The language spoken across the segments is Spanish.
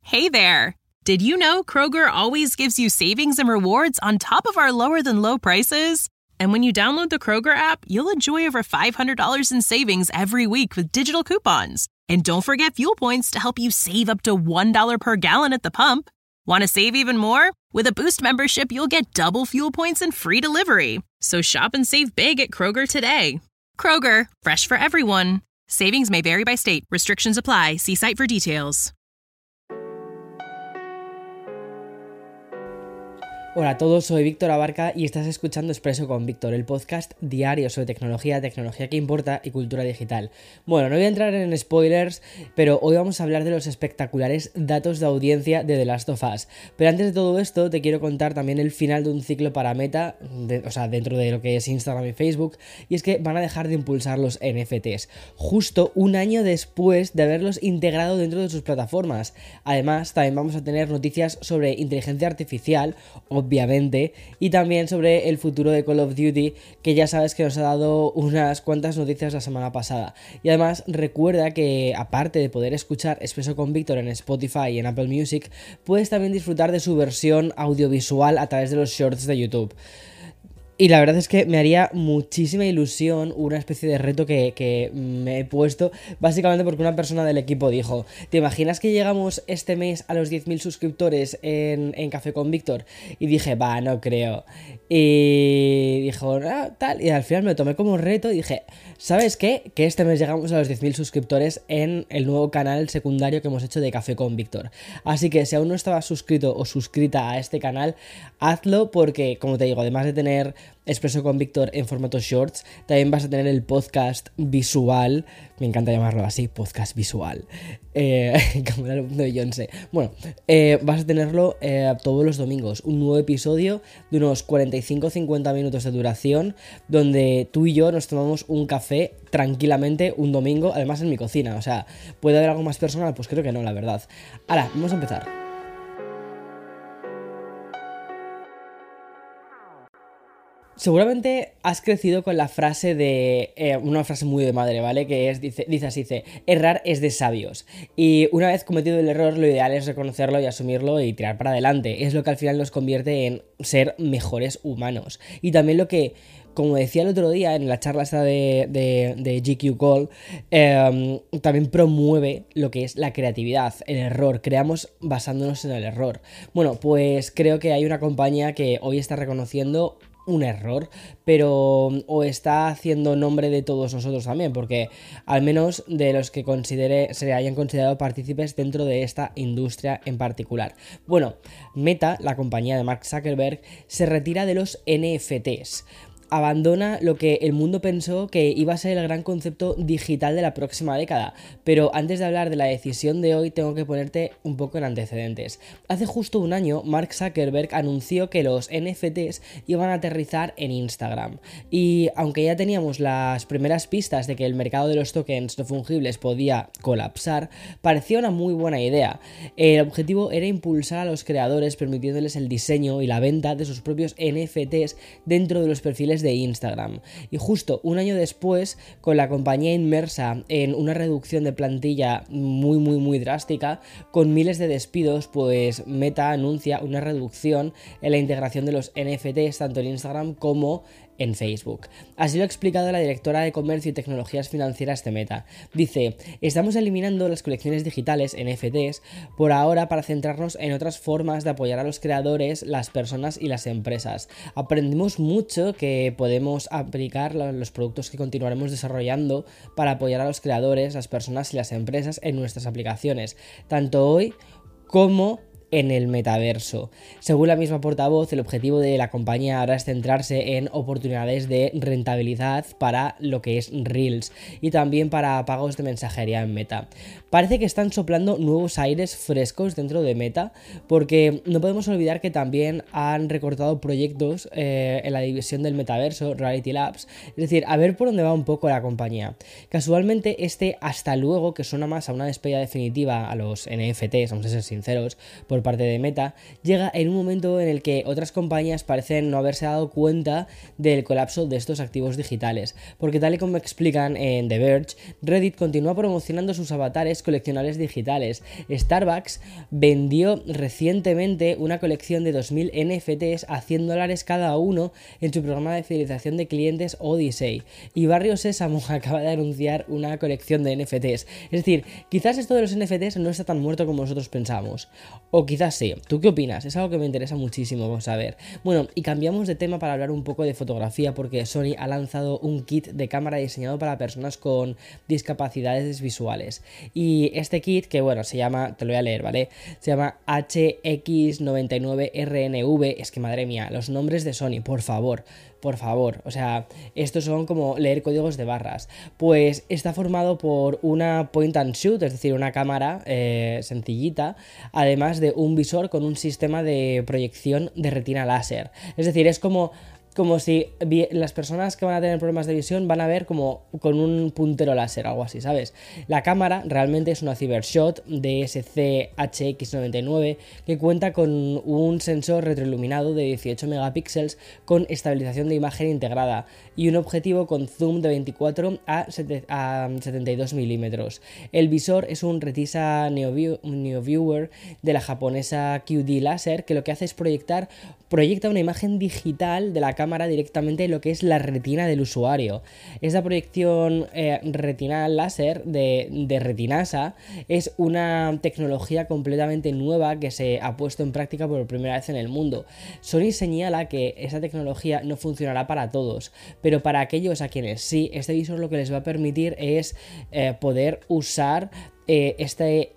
Hey there! Did you know Kroger always gives you savings and rewards on top of our lower-than-low prices? And when you download the Kroger app, you'll enjoy over $500 in savings every week with digital coupons. And don't forget fuel points to help you save up to $1 per gallon at the pump. Want to save even more? With a Boost membership, you'll get double fuel points and free delivery. So shop and save big at Kroger today. Kroger, fresh for everyone. Savings may vary by state. Restrictions apply. See site for details. Hola a todos, soy Víctor Abarca y estás escuchando Expreso con Víctor, el podcast diario sobre tecnología que importa y cultura digital. Bueno, no voy a entrar en spoilers, pero hoy vamos a hablar de los espectaculares datos de audiencia de The Last of Us. Pero antes de todo esto, te quiero contar también el final de un ciclo para Meta, dentro de lo que es Instagram y Facebook, y es que van a dejar de impulsar los NFTs, justo un año después de haberlos integrado dentro de sus plataformas. Además, también vamos a tener noticias sobre inteligencia artificial, obviamente, y también sobre el futuro de Call of Duty, que ya sabes que nos ha dado unas cuantas noticias la semana pasada. Y además recuerda que, aparte de poder escuchar Expreso con Víctor en Spotify y en Apple Music, puedes también disfrutar de su versión audiovisual a través de los shorts de YouTube. Y la verdad es que me haría muchísima ilusión una especie de reto que me he puesto, básicamente porque una persona del equipo dijo: ¿te imaginas que llegamos este mes a los 10.000 suscriptores en Café con Víctor? Y dije, no creo. Y dijo, tal, y al final me lo tomé como reto y dije, ¿sabes qué? Que este mes llegamos a los 10.000 suscriptores en el nuevo canal secundario que hemos hecho de Café con Víctor. Así que si aún no estabas suscrito o suscrita a este canal, hazlo porque, como te digo, además de tener Expreso con Víctor en formato shorts, también vas a tener el podcast visual, me encanta llamarlo así, podcast visual, como el alumno de Beyoncé. Bueno, vas a tenerlo todos los domingos, un nuevo episodio de unos 45-50 minutos de duración, donde tú y yo nos tomamos un café tranquilamente un domingo, además en mi cocina. O sea, ¿puede haber algo más personal? Pues creo que no, la verdad. Ahora, vamos a empezar. Seguramente has crecido con la frase una frase muy de madre, ¿vale? Que dice, errar es de sabios. Y una vez cometido el error, lo ideal es reconocerlo y asumirlo y tirar para adelante. Es lo que al final nos convierte en ser mejores humanos. Y también lo que, como decía el otro día en la charla esta de GQ Call, también promueve lo que es la creatividad, el error. Creamos basándonos en el error. Bueno, pues creo que hay una compañía que hoy está reconociendo un error, pero o está haciendo nombre de todos nosotros también, porque al menos de los que se hayan considerado partícipes dentro de esta industria en particular. Bueno, Meta, la compañía de Mark Zuckerberg, se retira de los NFTs. Abandona lo que el mundo pensó que iba a ser el gran concepto digital de la próxima década. Pero antes de hablar de la decisión de hoy, tengo que ponerte un poco en antecedentes. Hace justo un año, Mark Zuckerberg anunció que los NFTs iban a aterrizar en Instagram. Y aunque ya teníamos las primeras pistas de que el mercado de los tokens no fungibles podía colapsar, parecía una muy buena idea. El objetivo era impulsar a los creadores, permitiéndoles el diseño y la venta de sus propios NFTs dentro de los perfiles de Instagram. Y justo un año después, con la compañía inmersa en una reducción de plantilla muy drástica, con miles de despidos, pues Meta anuncia una reducción en la integración de los NFTs tanto en Instagram como en Facebook. Así lo ha explicado la directora de Comercio y Tecnologías Financieras de Meta. Dice, estamos eliminando las colecciones digitales NFTs por ahora para centrarnos en otras formas de apoyar a los creadores, las personas y las empresas. Aprendimos mucho que podemos aplicar los productos que continuaremos desarrollando para apoyar a los creadores, las personas y las empresas en nuestras aplicaciones, tanto hoy como en el metaverso. Según la misma portavoz, el objetivo de la compañía ahora es centrarse en oportunidades de rentabilidad para lo que es Reels y también para pagos de mensajería en Meta. Parece que están soplando nuevos aires frescos dentro de Meta, porque no podemos olvidar que también han recortado proyectos en la división del metaverso, Reality Labs, es decir, a ver por dónde va un poco la compañía. Casualmente hasta luego, que suena más a una despedida definitiva a los NFTs, vamos a ser sinceros, por por parte de Meta, llega en un momento en el que otras compañías parecen no haberse dado cuenta del colapso de estos activos digitales, porque tal y como explican en The Verge, Reddit continúa promocionando sus avatares coleccionables digitales. Starbucks vendió recientemente una colección de 2000 NFTs a $100 cada uno en su programa de fidelización de clientes Odyssey, y Barrio Sésamo acaba de anunciar una colección de NFTs. Es decir, quizás esto de los NFTs no está tan muerto como nosotros pensamos, o quizás sí. ¿Tú qué opinas? Es algo que me interesa muchísimo, vamos a ver. Bueno, y cambiamos de tema para hablar un poco de fotografía, porque Sony ha lanzado un kit de cámara diseñado para personas con discapacidades visuales, y este kit, que bueno, se llama, te lo voy a leer, ¿vale? Se llama HX99RNV, es que madre mía, los nombres de Sony, por favor, o sea, estos son como leer códigos de barras. Pues está formado por una point and shoot, es decir, una cámara sencillita, además de un visor con un sistema de proyección de retina láser. Es decir, es como si las personas que van a tener problemas de visión van a ver como con un puntero láser, algo así, ¿sabes? La cámara realmente es una Cybershot DSC HX99 que cuenta con un sensor retroiluminado de 18 megapíxeles con estabilización de imagen integrada y un objetivo con zoom de 24 a 72 milímetros. El visor es un Retisa NeoViewer de la japonesa QD Laser, que lo que hace es proyecta una imagen digital de la cámara directamente en lo que es la retina del usuario. Esta proyección retinal láser de Retinasa es una tecnología completamente nueva que se ha puesto en práctica por primera vez en el mundo. Sony señala que esa tecnología no funcionará para todos, pero para aquellos a quienes sí, este visor lo que les va a permitir es poder usar este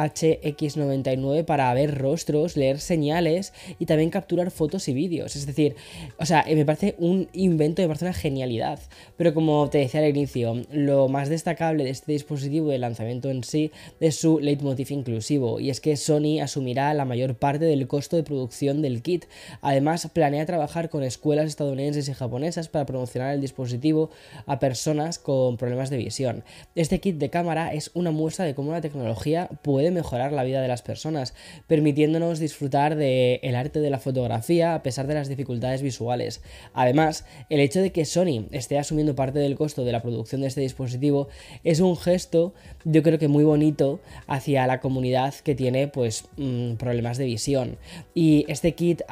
HX99 para ver rostros, leer señales y también capturar fotos y vídeos. Es decir, o sea, me parece un invento, me parece una genialidad. Pero como te decía al inicio, lo más destacable de este dispositivo de lanzamiento en sí es su leitmotiv inclusivo, y es que Sony asumirá la mayor parte del costo de producción del kit. Además, planea trabajar con escuelas estadounidenses y japonesas para promocionar el dispositivo a personas con problemas de visión. Este kit de cámara es una muestra de cómo la tecnología puede mejorar la vida de las personas, permitiéndonos disfrutar del arte de la fotografía a pesar de las dificultades visuales. Además, el hecho de que Sony esté asumiendo parte del costo de la producción de este dispositivo es un gesto, yo creo que muy bonito, hacia la comunidad que tiene pues problemas de visión. Y este kit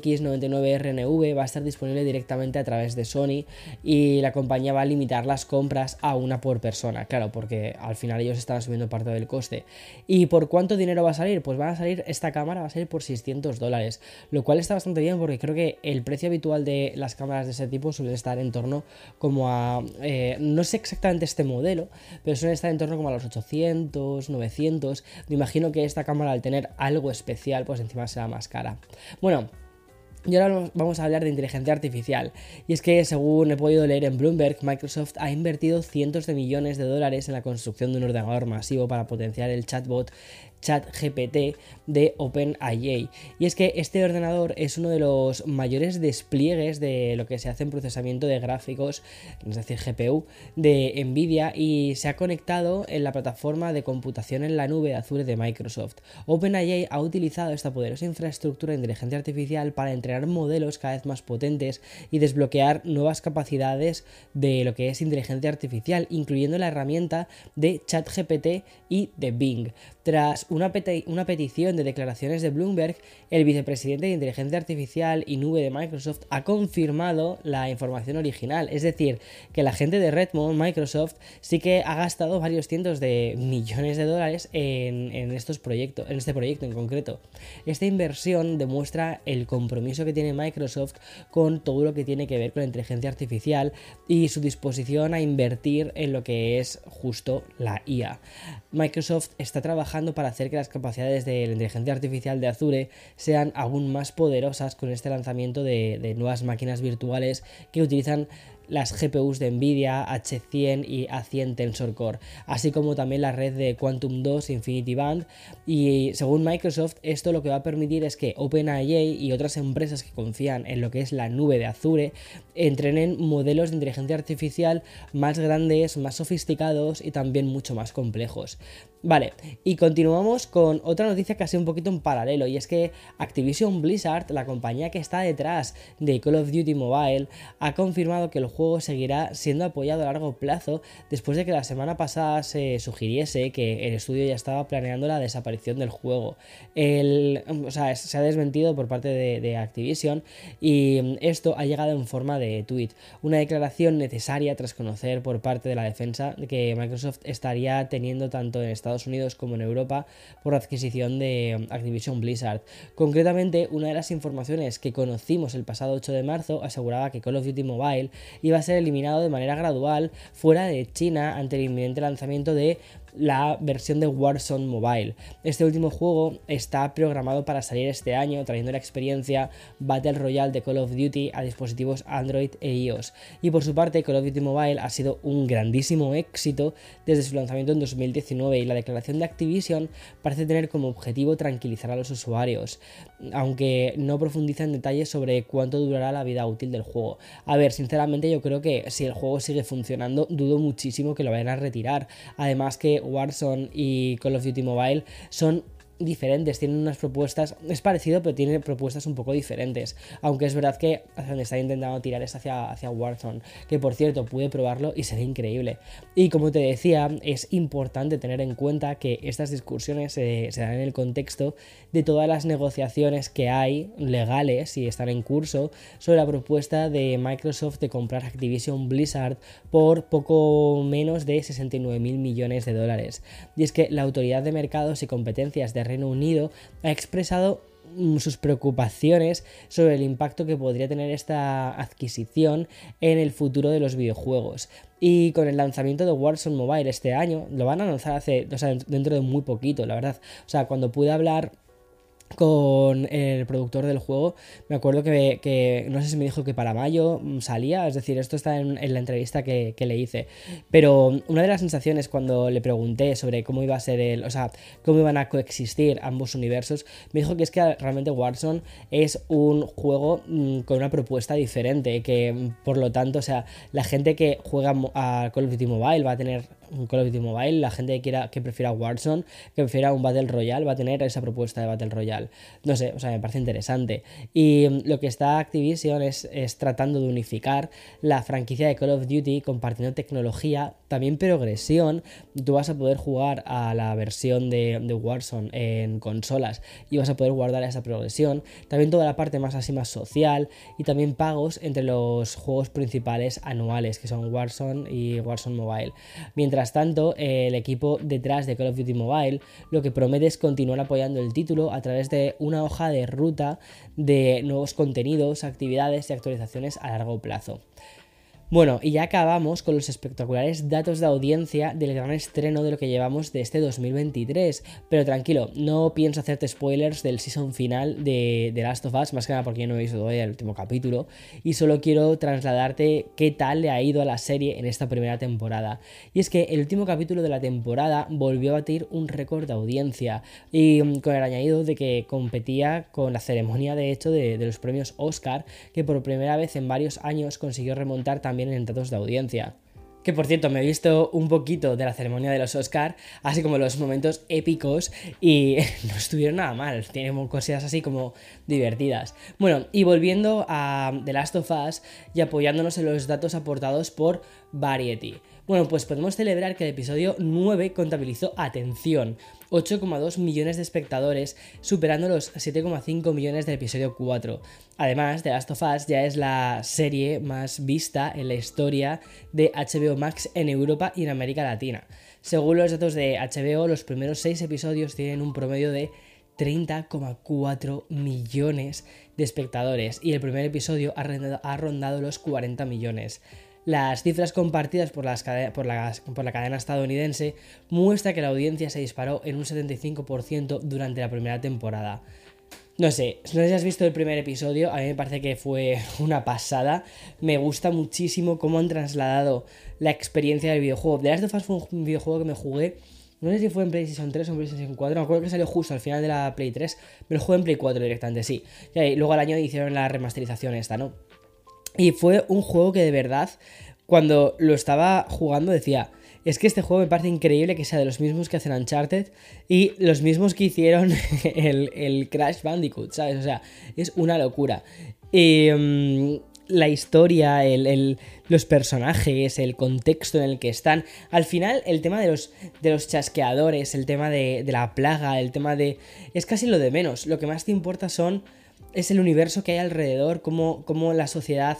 HX99RNV va a estar disponible directamente a través de Sony, y la compañía va a limitar las compras a una por persona, claro, porque al final ellos están asumiendo parte del coste. ¿Y por cuánto dinero va a salir? Pues esta cámara va a salir por $600, lo cual está bastante bien, porque creo que el precio habitual de las cámaras de ese tipo suele estar en torno como a, no sé exactamente este modelo, pero suele estar en torno como a los 800, 900. Me imagino que esta cámara, al tener algo especial, pues encima será más cara. Bueno, y ahora vamos a hablar de inteligencia artificial, y es que, según he podido leer en Bloomberg, Microsoft ha invertido cientos de millones de dólares en la construcción de un ordenador masivo para potenciar el chatbot ChatGPT de OpenAI. Y es que este ordenador es uno de los mayores despliegues de lo que se hace en procesamiento de gráficos, es decir, GPU, de Nvidia, y se ha conectado en la plataforma de computación en la nube Azure de Microsoft. OpenAI ha utilizado esta poderosa infraestructura de inteligencia artificial para entrenar modelos cada vez más potentes y desbloquear nuevas capacidades de lo que es inteligencia artificial, incluyendo la herramienta de ChatGPT y de Bing. Tras una petición de declaraciones de Bloomberg, el vicepresidente de Inteligencia Artificial y Nube de Microsoft ha confirmado la información original, es decir, que la gente de Redmond, Microsoft, sí que ha gastado varios cientos de millones de dólares en este proyecto en concreto. Esta inversión demuestra el compromiso que tiene Microsoft con todo lo que tiene que ver con la inteligencia artificial y su disposición a invertir en lo que es justo la IA. Microsoft está trabajando para hacer que las capacidades de la inteligencia artificial de Azure sean aún más poderosas con este lanzamiento de nuevas máquinas virtuales que utilizan las GPUs de Nvidia H100 y A100 Tensor Core, así como también la red de Quantum 2 Infinity Band. Y según Microsoft, esto lo que va a permitir es que OpenAI y otras empresas que confían en lo que es la nube de Azure entrenen modelos de inteligencia artificial más grandes, más sofisticados y también mucho más complejos. Vale, y continuamos con otra noticia casi un poquito en paralelo, y es que Activision Blizzard, la compañía que está detrás de Call of Duty Mobile, ha confirmado que el juego seguirá siendo apoyado a largo plazo después de que la semana pasada se sugiriese que el estudio ya estaba planeando la desaparición del juego. Se ha desmentido por parte de Activision, y esto ha llegado en forma de tweet, una declaración necesaria tras conocer por parte de la defensa de que Microsoft estaría teniendo tanto en Estados Unidos como en Europa por la adquisición de Activision Blizzard. Concretamente, una de las informaciones que conocimos el pasado 8 de marzo aseguraba que Call of Duty Mobile iba a ser eliminado de manera gradual fuera de China ante el inminente lanzamiento de la versión de Warzone Mobile. Este último juego está programado para salir este año, trayendo la experiencia Battle Royale de Call of Duty a dispositivos Android e iOS. Y por su parte, Call of Duty Mobile ha sido un grandísimo éxito desde su lanzamiento en 2019, y la declaración de Activision parece tener como objetivo tranquilizar a los usuarios, aunque no profundiza en detalles sobre cuánto durará la vida útil del juego. A ver, sinceramente yo creo que si el juego sigue funcionando, dudo muchísimo que lo vayan a retirar. Además que Warzone y Call of Duty Mobile son diferentes, tienen unas propuestas, es parecido pero tiene propuestas un poco diferentes, aunque es verdad que hacia donde está intentando tirar es hacia Warzone, que por cierto pude probarlo y se ve increíble. Y como te decía, es importante tener en cuenta que estas discusiones se dan en el contexto de todas las negociaciones que hay legales y están en curso sobre la propuesta de Microsoft de comprar Activision Blizzard por poco menos de 69.000 millones de dólares. Y es que la Autoridad de Mercados y Competencias de Reino Unido ha expresado sus preocupaciones sobre el impacto que podría tener esta adquisición en el futuro de los videojuegos. Y con el lanzamiento de Warzone Mobile este año, lo van a lanzar dentro de muy poquito, la verdad. O sea, cuando pude hablar con el productor del juego, me acuerdo que no sé si me dijo que para mayo salía, es decir, esto está en la entrevista que le hice, pero una de las sensaciones cuando le pregunté sobre cómo iba a ser cómo iban a coexistir ambos universos, me dijo que es que realmente Warzone es un juego con una propuesta diferente, que por lo tanto, o sea, la gente que juega a Call of Duty Mobile va a tener un Call of Duty Mobile, la gente que prefiera Warzone, que prefiera un Battle Royale, va a tener esa propuesta de Battle Royale. No sé, o sea, me parece interesante. Y lo que está Activision es tratando de unificar la franquicia de Call of Duty, compartiendo tecnología, también progresión. Tú vas a poder jugar a la versión de Warzone en consolas y vas a poder guardar esa progresión. También toda la parte más social, y también pagos entre los juegos principales anuales, que son Warzone y Warzone Mobile. Mientras tanto, el equipo detrás de Call of Duty Mobile lo que promete es continuar apoyando el título a través de una hoja de ruta de nuevos contenidos, actividades y actualizaciones a largo plazo. Bueno, y ya acabamos con los espectaculares datos de audiencia del gran estreno de lo que llevamos de este 2023, pero tranquilo, no pienso hacerte spoilers del season final de The Last of Us, más que nada porque yo no he visto todavía el último capítulo, y solo quiero trasladarte qué tal le ha ido a la serie en esta primera temporada. Y es que el último capítulo de la temporada volvió a batir un récord de audiencia, y con el añadido de que competía con la ceremonia de hecho de los premios Oscar, que por primera vez en varios años consiguió remontar también en datos de audiencia. Que por cierto, me he visto un poquito de la ceremonia de los Oscar, así como los momentos épicos, y no estuvieron nada mal, tienen cosas así como divertidas. Bueno, y volviendo a The Last of Us y apoyándonos en los datos aportados por Variety. Bueno, pues podemos celebrar que el episodio 9 contabilizó, atención, 8,2 millones de espectadores, superando los 7,5 millones del episodio 4. Además, The Last of Us ya es la serie más vista en la historia de HBO Max en Europa y en América Latina. Según los datos de HBO, los primeros 6 episodios tienen un promedio de 30,4 millones de espectadores y el primer episodio ha rondado los 40 millones. Las cifras compartidas por la cadena estadounidense muestran que la audiencia se disparó en un 75% durante la primera temporada. No sé si has visto el primer episodio, a mí me parece que fue una pasada. Me gusta muchísimo cómo han trasladado la experiencia del videojuego. The Last of Us fue un videojuego que me jugué, no sé si fue en PlayStation 3 o en PlayStation 4, me acuerdo que salió justo al final de la Play 3, me lo jugué en Play 4 directamente, sí. Y luego al año hicieron la remasterización esta, ¿no? Y fue un juego que de verdad, cuando lo estaba jugando decía... Es que este juego me parece increíble que sea de los mismos que hacen Uncharted y los mismos que hicieron el Crash Bandicoot, ¿sabes? O sea, es una locura. La historia, los personajes, el contexto en el que están. Al final, el tema de los chasqueadores, el tema de la plaga, el tema de... Es casi lo de menos. Lo que más te importa es el universo que hay alrededor, cómo la sociedad...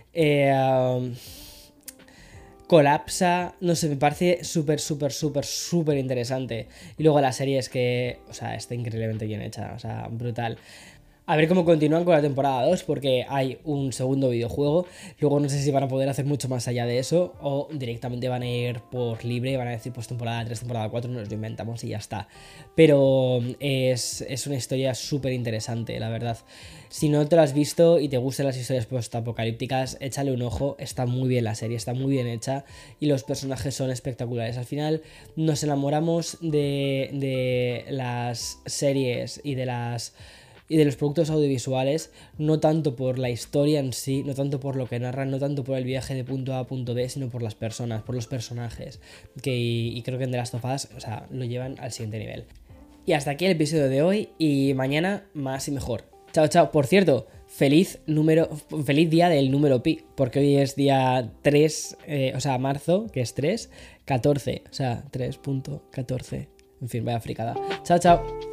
colapsa, no sé, me parece súper interesante. Y luego la serie es que, o sea, está increíblemente bien hecha, o sea, brutal. A ver cómo continúan con la temporada 2, porque hay un segundo videojuego. Luego no sé si van a poder hacer mucho más allá de eso, o directamente van a ir por libre, van a decir pues temporada 3, temporada 4, nos lo inventamos y ya está. Pero es una historia súper interesante, la verdad. Si no te lo has visto y te gustan las historias post-apocalípticas, échale un ojo, está muy bien la serie, está muy bien hecha y los personajes son espectaculares. Al final nos enamoramos de las series y de los productos audiovisuales, no tanto por la historia en sí, no tanto por lo que narran, no tanto por el viaje de punto A a punto B, sino por las personas, por los personajes, y creo que en The Last of Us, o sea, lo llevan al siguiente nivel. Y hasta aquí el episodio de hoy, y mañana más y mejor. Chao, chao. Por cierto, feliz día del número pi, porque hoy es día 3, o sea, marzo, que es 3, 14, o sea, 3.14. En fin, vaya fricada. Chao, chao.